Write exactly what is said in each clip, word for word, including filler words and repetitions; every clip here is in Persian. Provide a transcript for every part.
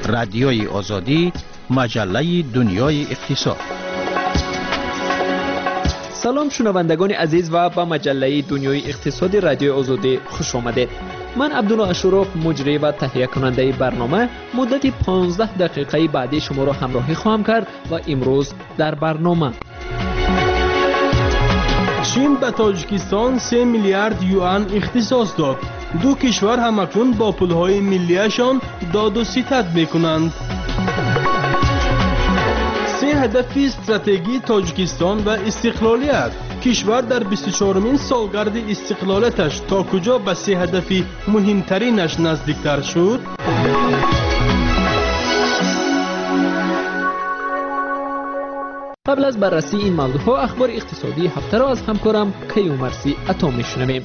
رادیوی آزادی، مجله دنیای اقتصاد. سلام شنوندگان عزیز و به مجله دنیای اقتصاد رادیو آزادی خوش آمدید. من عبدالله اشرف مجری و تهیه کننده برنامه مدت پانزده دقیقه بعدی شما را همراهی خواهم کرد و امروز در برنامه چین به تاجیکستان سه میلیارد یوان اختصاص داد. دو کشور همکنون با پولهای ملیشان داد و ستد میکنند. سه هدف استراتژی تاجیکستان و استقلالیت. کشور در بیست و چهارمین سالگرد استقلالتش تا کجا به سه هدف مهمترینش نزدیکتر شد؟ قبل از بررسی این موضوعها اخبار اقتصادی هفته را از همکارم کیومرثی عطا میشنویم.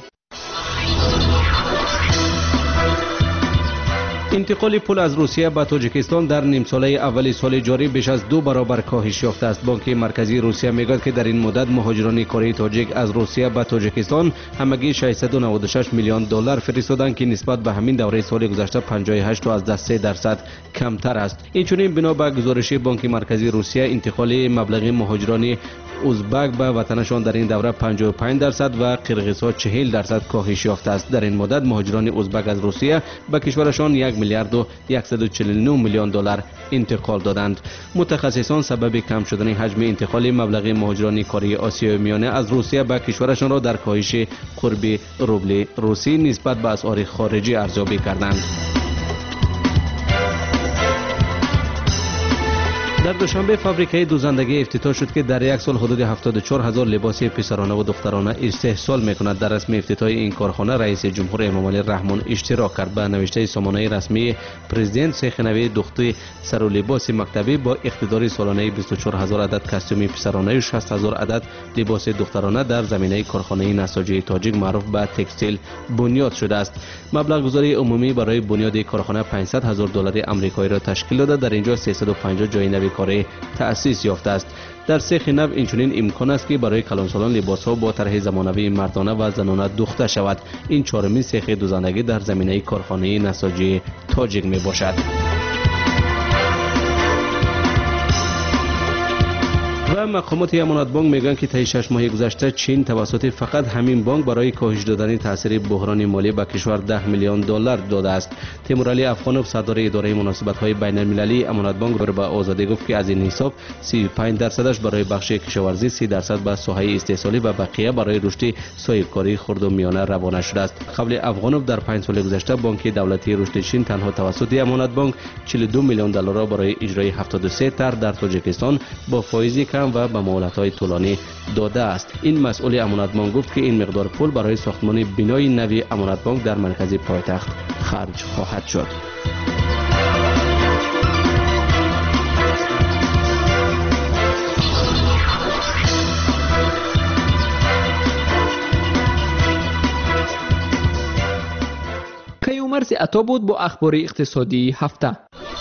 انتقال پول از روسیه به تاجیکستان در نیم ساله اول سال جاری بیش از دو برابر کاهش یافته است. بانک مرکزی روسیه میگوید که در این مدت مهاجران کاری تاجیک از روسیه به تاجیکستان همگی ششصد و نود و شش میلیون دلار فرستادند که نسبت به همین دوره سال گذشته پنجاه و هشت و از ده سه درصد کمتر است. اینچنین بنا به گزارش بانک مرکزی روسیه انتقال مبلغ مهاجران ازبک به وطنشان در این دوره پنجاه و پنج درصد و قرقیزها چهل درصد کاهش یافته است. در این مدت مهاجران ازبک از روسیه به کشورشان یک میلیارد و صد و چهل و نه میلیون دلار انتقال دادند. متخصصان سبب کم شدن حجم انتقال مبلغ مهاجران کاری آسیای میانه از روسیه به کشورشان را در کاهش قرب روبل روسی نسبت به اسعار خارجی ارزیابی کردند. در دوشنبه فابریکه دوزندگی افتتاح شد که در یک سال حدود هفتاد و چهار هزار لباس پسرانه و دخترانه استحصال میکند. در رسم افتتاح این کارخانه رئیس جمهور امامعلی رحمان اشتراک کرد. به نوشته سامانه رسمی پرزیدنت سیخ نوی دختر سر و لباس مکتبی با اقتدار سالانه بیست و چهار هزار عدد کاستوم پسرانه و شصت هزار عدد لباس دخترانه در زمینه کارخانه نساجی تاجیک معروف به تکستیل بنیاد شده است. مبلغ گذاری عمومی برای بنیاد کارخانه پانصد هزار دلار آمریکایی را تشکیل داده. در اینجا سیصد و پنجاه جای نوی کاری تأسیس یافته است. در سیخ نو اینچنین امکان است که برای کلانسالان لباس‌ها با طرح زمانوی مردانه و زنانه دوخته شود. این چهارمین سیخ دوزندگی در زمینه کارخانه نساجی تاجیک می باشد. و مقامات امانت بانک میگن که طی شش ماه گذشته چین توسط فقط همین بانک برای کاهش دادن تاثیر بحران مالی به کشور ده میلیون دلار داده است. تیمورعلی افغانوف صدر اداره مناسبت های بین المللی امانت بانک به آزادی گفت که از این حساب سی و پنج درصدش برای بخش کشاورزی، سی درصد به ساحه استحصالی و بقیه برای رشد صاحبکاری خرد و میانه روانه شده است. قبل افغانوف در پنج سال گذشته بانک دولتی رشد چین تنها توسط امانت بانک چهل و دو میلیون دلار را برای اجرای هفتاد و سه طرح در تاجیکستان با فایز کم و به مهلت‌های طولانی داده است. این مسئول امانت بانک گفت که این مقدار پول برای ساختمان بنای نوی امانت بانک در مرکز پایتخت خرج خواهد شد. کیومرثی عطا بود با اخبار اقتصادی هفته.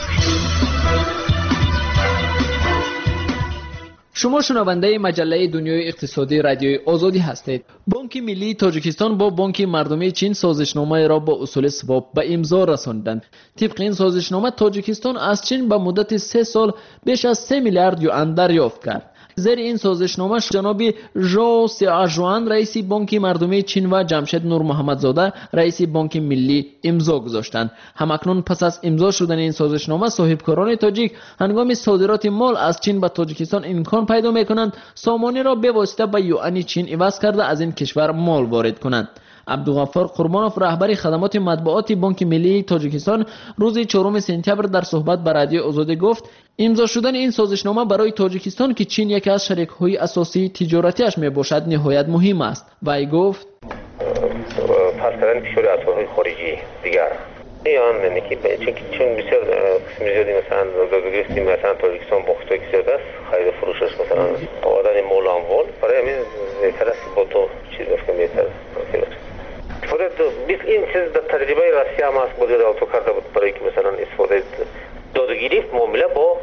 شما شنونده مجله دنیای اقتصادی رادیوی آزادی هستید. بانک ملی تاجیکستان با بانک مردمی چین سازشنامه را با اصول سواب به امضا رساندند. طبق این سازشنامه تاجیکستان از چین به مدت سه سال بیش از سه میلیارد یوان دریافت کرد. زیر این سازشنامه جناب ژو سیاژوان رئیس بانک مردمی چین و جمشید نور محمدزاده رئیس بانک ملی امضا گذاشتند. همکنون پس از امضا شدن این سازشنامه صاحبکاران تاجیک هنگام صادرات مال از چین به تاجیکستان امکان پیدا می‌کنند سامانه را به واسطه به یوان چین عوض کرده از این کشور مال وارد کنند. عبدالغفار قربانوف رهبر خدمات مطبوعات بانک ملی تاجیکستان روز چهارم سپتامبر در صحبت با رادیو آزادی گفت امضا شدن این سازشنامه برای تاجیکستان که چین یکی از شریک‌های اساسی تجارتیش میباشد نهایت مهم است. وی گفت پس کردن کشور اسعارهای خارجی دیگر ایران یعنی که چون بسیار قسم زیادی مثلا گرفتیم مثلا تاجیکستان بخشای زیاد است خرید و فروشش مثلا آوردن مال اموال برای همین بهتر است با تو چیز بفکر بهتر استفاده بیس این چیز در تجربه روسیه هم است بودی را تو کرده بود برای که مثلا استفاده دادگیری معامله با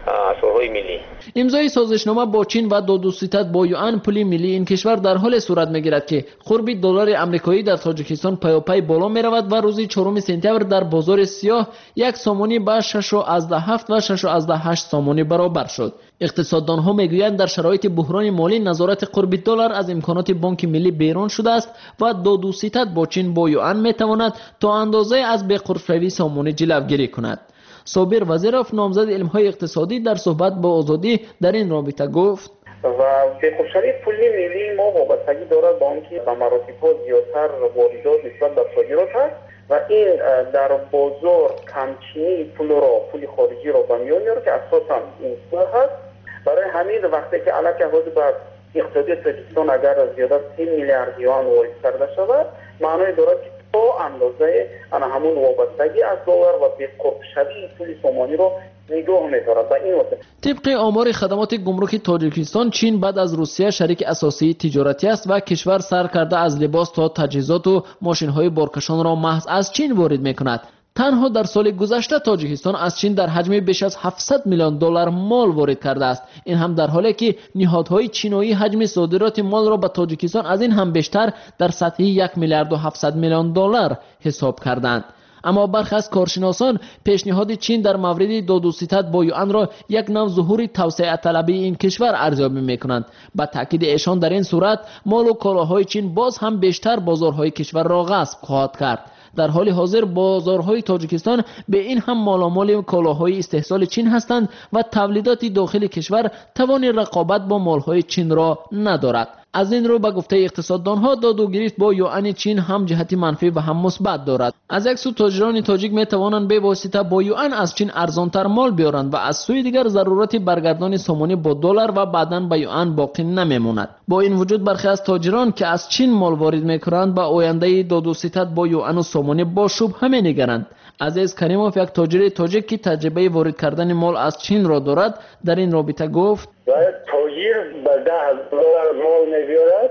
اسرارهای ملی. امضای سازشنامه با چین و دو دوستیت با یوان پول ملی این کشور در حال صورت میگیرد که قرب دلار آمریکایی در تاجیکستان پیاپی بالا می رود و روز چهارم سپتامبر در بازار سیاه یک سامانی به شش و هفت و شش و هشت سامانی برابر شد. اقتصاددان ها میگویند در شرایط بحران مالی نظارت قرب دلار از امکانات بانک ملی بیرون شده است و دو دوستیت با چین با یوان می تواند تا اندازه از بقرب‌شوی سامانی جلوگیری کند. صابر وزیرов نامزد علم‌های اقتصادی در صحبت با آزادی در این رابطه گفت و بقرب‌شوی پولی ملی ما وابستگی دارد به آنکه به مراتب‌ها زیادتر واردات نسبت به صادرات است و این در بازار کمچینی پول را پول خارجی را به میان میاره که اساساً این سوال هست. برای همین وقتی که علاقه حاضر به اقتصادی تاجیکستان اگر زیاده سی میلیارد یوان وارد کرده شود معنای دارد که تا اندازه انا همون وابستگی از دلار و بقرب‌شوی پول سامانی رو نگاه می‌دارد. و این واسه طبق آمار خدمات گمرکی تاجیکستان چین بعد از روسیه شریک اساسی تجارتی است و کشور سر کرده از لباس تا تجهیزات و ماشین‌های بارکشان را محض از چین وارد می‌کند. تنها در سال گذشته تاجیکستان از چین در حجم بیش از هفتصد میلیون دلار مال وارد کرده است. این هم در حالی که نهادهای چینایی حجم صادرات مال را به تاجیکستان از این هم بیشتر در سطح یک میلیارد و هفتصد میلیون دلار حساب کردند. اما برخی از کارشناسان پیشنهاد چین در مورد دو دوستیت با یوان را یک نوع ظهور توسعه طلبی این کشور ارزیابی میکنند. با تاکید ایشان در این صورت مال و کالاهای چین باز هم بیشتر بازارهای کشور را غصب خواهد کرد. در حال حاضر بازارهای تاجیکستان به این هم مالامال کالاهای استحصال چین هستند و تولیدات داخل کشور توان رقابت با مالهای چین را ندارد. از این رو به گفته اقتصاددانها داد و گریخت با یوان چین هم جهتی منفی و هم مثبت دارد. از یک سو تاجران تاجیک می توانند به واسطه با یوان از چین ارزانتر مال بیارند و از سوی دیگر ضرورت برگردان سامانی با دلار و بعداً به یوان باقی نمیماند. با این وجود برخی از تاجران که از چین مال وارد میکنند به آینده دو دوستیت با یوان و سامانی با شبهه می‌نگرند. عزیز کریموف یک تاجر تاجیک که تجربه وارد کردن مال از چین را دارد در این رابطه گفت تاجر به ده هزار مال می‌بیارد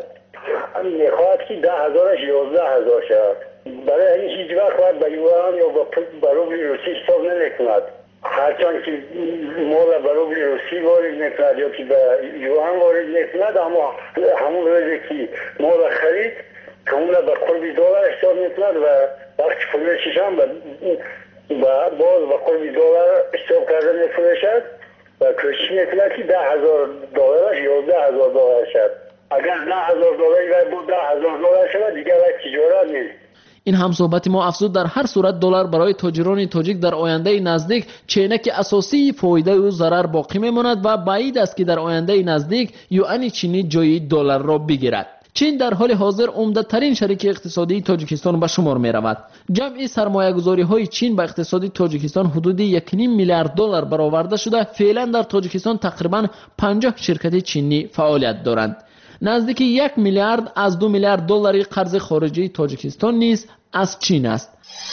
میخواهد که ده هزارش یازده هزار شود. برای این هیچ وقت باید به یوان یا به روبل روسی حساب نمی‌کند. هرچند که مال به روبل روسی وارد می‌کند یا که به یوان وارد می‌کند اما همون روزی که مال خرید همون به قرب دلار حساب می‌کند و وقتی فروشش هم و باز به قرب دلار حساب کردن می‌فروشد و کوشش می‌کند که ده هزار دلارش یازده هزار دلار شد. اگر ده هزار دلاری و بود ده هزار دلار شد دیگر یک تجارت نیست. این هم صحبت ما افزود در هر صورت دلار برای تاجران تاجیک در آینده نزدیک چینک اساسی فایده و ضرر باقی میماند و بعید است که در آینده نزدیک یوان چینی جای دلار را بگیرد. چین در حال حاضر عمده ترین شریک اقتصادی تاجیکستان به شمار می رود. جمعی سرمایه گذاری های چین به اقتصادی تاجیکستان حدود یک و نیم میلیارد دلار برآورده شده. فعلا در تاجیکستان تقریبا پنجاه شرکت چینی فعالیت دارند. نزدیک یک میلیارد از دو میلیارد دلاری قرض خارجی تاجیکستان نیز از چین است.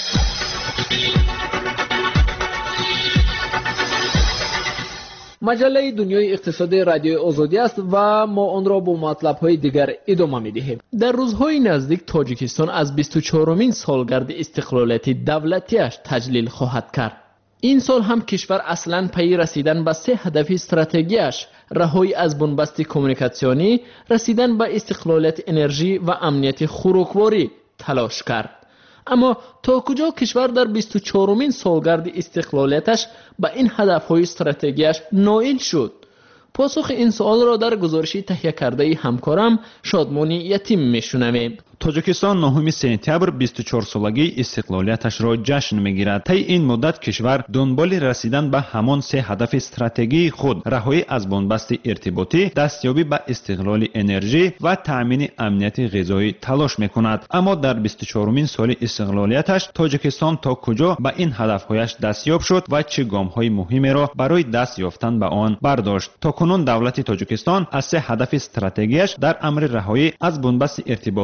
مجله دنیای اقتصادی رادیو آزادی است و ما آن را با مطلب‌های دیگر ادامه می‌دهیم. در روزهای نزدیک تاجیکستان از بیست و چهارمین سالگرد استقلالیت دولتیش تجلیل خواهد کرد. این سال هم کشور اصلاً پی رسیدن به سه هدف استراتژیش، رهایی از بنبست کمیونیکاسیونی، رسیدن به استقلالیت انرژی و امنیت خوراکواری تلاش کرد. اما تا کجا کشور در بیست و چهارمین سالگرد استقلالیتش به این هدف‌های استراتژیش نائل شد؟ پاسخ این سوال را در گزارشی تهیه کرده همکارم شادمانی یتیم میشنویم. تاجیکستان نهم سپتامبر بیست و چهار سالگی استقلالیتش را جشن میگیرد. طی این مدت کشور دنبال رسیدن به همان سه هدف استراتژی خود، رهایی از بنبست ارتباطی، دستیابی به استقلال انرژی و تامین امنیت غذایی تلاش میکند. اما در بیست و چهارمین سال استقلالیتش تاجیکستان تا کجا به این هدفهایش دستیاب شد و چه گام‌های مهمی را برای دست یافتن به آن برداشت؟ تاکنون دولت تاجیکستان از سه هدف استراتژیش در امر رهایی از بنبست ارتباطی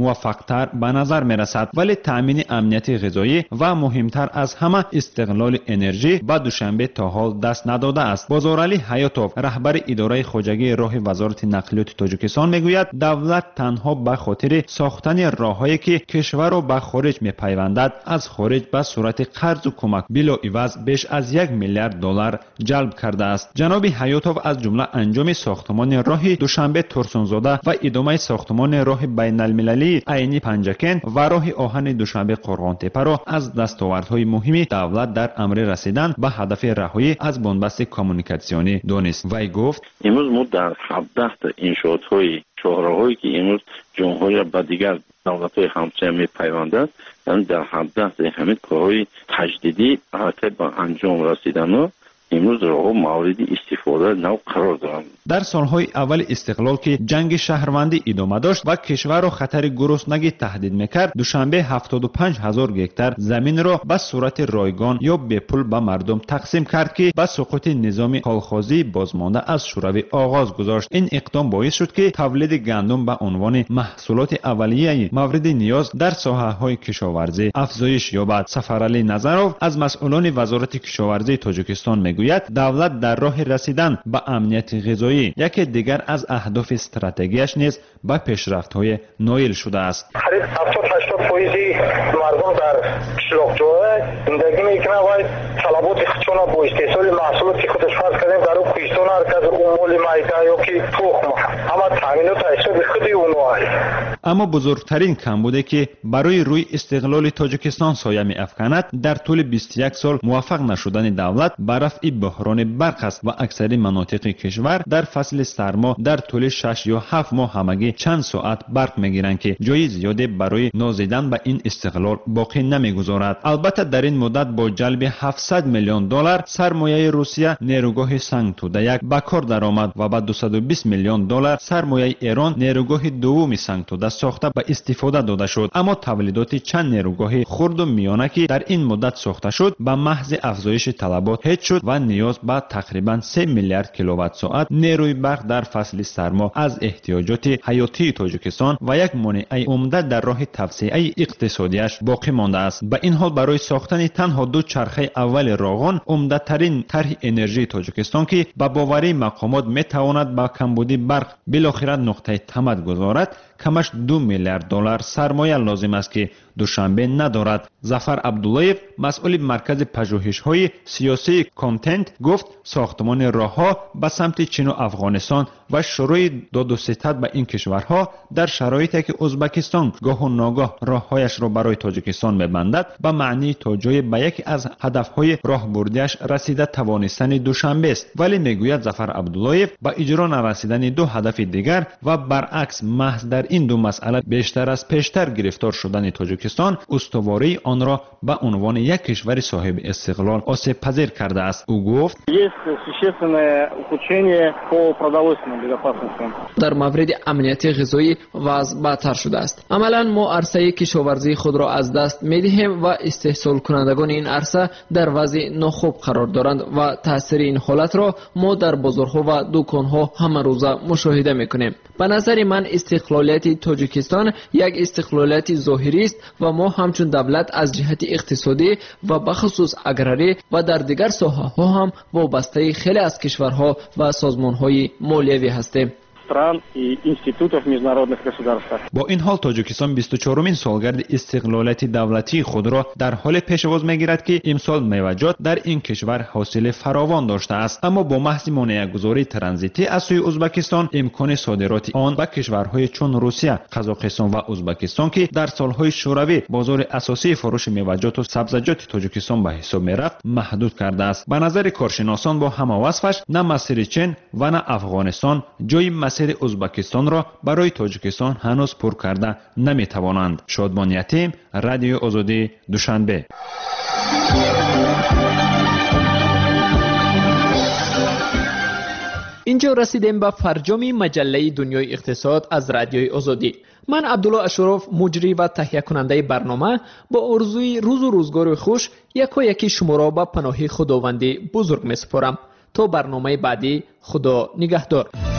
موفق‌تر به نظر می‌رسد، ولی تأمین امنیت غذایی و مهمتر از همه استقلال انرژی به دوشنبه تا حال دست نداده است. بازارعلی حیاتوف، رهبر اداره خوجگی راه وزارت نقلیات تاجیکستان میگوید دولت تنها به خاطر ساختن راههایی که کشور را به خارج میپیوندد از خارج به صورت قرض و کمک بلا عوض بیش از یک میلیارد دلار جلب کرده است. جناب حیاتوف از جمله انجام ساختمان راه دوشنبه ترسونزاده و ادامه ساختمان راه بین المللی عینی پنجکن و راه آهن دوشنبه قرغان تپه را از دستاوردهای مهمی دولت در امر رسیدن به هدف رهایی از بنبست کمیونیکاسیونی دانست. وی گفت امروز ما در هفده تا انشاءات‌های شاهراهایی که امروز جمهوری با دیگر دولت‌های همسایه می‌پیوندند، یعنی در هفده تا همین کارهای تجدیدی حرکت به انجام رسیدن امروز راه مورد استفاده نو قرار دارند. در سالهای اول استقلال که جنگ شهروندی ادامه داشت و کشور را خطر گرسنگی تهدید میکرد، دوشنبه هفتاد و پنج هزار گکتار زمین را به صورت رایگان یا به پول به مردم تقسیم کرد که به سقوط نظام کالخوازی بازمانده از شوروی آغاز گذاشت. این اقدام باعث شد که تولید گندم به عنوان محصولات اولیه مورد نیاز در ساحه‌های کشاورزی افزایش یابد. سفرعلی نظرов از مسئولان وزارت کشاورزی تاجیکستان میگوید دولت در راه رسیدن به امنیت غذایی یکی دیگر از اهداف استراتژیش نیز به پیشرفت‌های نایل شده است. قریب هفتاد هشتاد درصد مردم در قشلاق‌جوها زندگی میکنند و طلبات خودشون با استحصال محصولات که خودش فرض کردیم در اون کوهستان هر کدر مول میده یا که تخم اما تامینات حساب خودی اونها است. اما بزرگترین کمبودی که برای روی استقلال تاجیکستان سایه می‌افکند در طول بیست و یک سال موفق نشدن دولت به رفع بحران برق است و اکثر مناطق کشور در فصل سرما در طول شش یا هفت ماه همگی چند ساعت برق میگیرند که جای زیادی برای نازیدن به این استقلال باقی نمیگذارد. البته در این مدت با جلب هفتصد میلیون دلار سرمایه روسیه نیروگاه سنگ توده یک به کار درآمد و با دویست و بیست میلیون دلار سرمایه ایران نیروگاه دوم سنگ توده ساخته به استفاده داده شد. اما تولیدات چند نیروگاه خرد و میانه که در این مدت ساخته شد به محض افزایش طلبات هیچ شد و نیاز به تقریبا سه میلیارد کیلووات ساعت نیروی برق در فصل سرما از احتیاجات حیاتی تاجیکستان و یک مانع عمده در راه توسعه اقتصادیش باقی مانده است. به این حال برای ساختن تنها دو چرخه اول راغان عمده ترین طرح انرژی تاجیکستان که به باوری مقامات می تواند با کمبودی برق بالاخره نقطه تمد گذارد کمش دو میلیارد دلار سرمایه لازم است که دوشنبه ندارد. ظفر عبداللهیف مسئول مرکز پژوهش‌های سیاسی کانتنت گفت ساختمان راه‌ها به سمت چین و افغانستان و شروع داد و ستد به این کشورها در شرایطی که ازبکستان گاه و ناگاه راه‌هایش را برای تاجیکستان می‌بندد به معنی تا جای به یکی از هدف‌های راهبردیش رسیده توانستن دوشنبه است. ولی میگوید ظفر عبداللهیف با اجرا نرسیدن دو هدف دیگر و برعکس محض در این دو مسئله بیشتر از پیشتر گرفتار شدن تاجیکستان استواری آن را به عنوان یک کشور صاحب استقلال آسیب پذیر کرده است. او گفت در مورد امنیت غذایی وضع بدتر شده است. عملا ما عرصه کشاورزی خود را از دست می‌دهیم و استحصال کنندگان این عرصه در وضع ناخوب قرار دارند و تاثیر این حالت را ما در بازارها و دکانها همه روزه مشاهده می‌کنیم. به نظر من استقلالیت تاجیکستان یک استقلالیت ظاهری است و ما همچون دولت از جهت اقتصادی و بخصوص اگراری و در دیگر ساحه‌ها هم وابسته خیلی از کشورها و سازمان‌های مالیوی هستیم. با این حال تاجیکستان بیست و چهارمین سالگرد استقلالیت دولتی خود را در حال پیشواز می‌گیرد که امسال میوه‌جات در این کشور حاصل فراوان داشته است. اما با محض مانع‌گذاری ترانزیتی از سوی ازبکستان امکان صادرات آن به کشورهای چون روسیه، قزاقستان و ازبکستان که در سالهای شوروی بازار اساسی فروش میوه‌جات و سبزیجات تاجیکستان به حساب می‌رفت محدود کرده است. به نظر کارشناسان با همه وصفش نه مسیر چین و نه افغانستان جای مسیر ازبکستان را برای تاجیکستان هنوز پر کرده نمی‌توانند. شادمان یتیم، رادیو آزادی، دوشنبه. اینجا رسیدیم به فرجام مجله دنیای اقتصاد از رادیوی آزادی. من عبدالله اشرف مجری و تهیه کننده برنامه با آرزوی روز و روزگار خوش یکا یکی شما را به پناه خداوندی بزرگ می‌سپارم. تا برنامه بعدی، خدا نگهدار.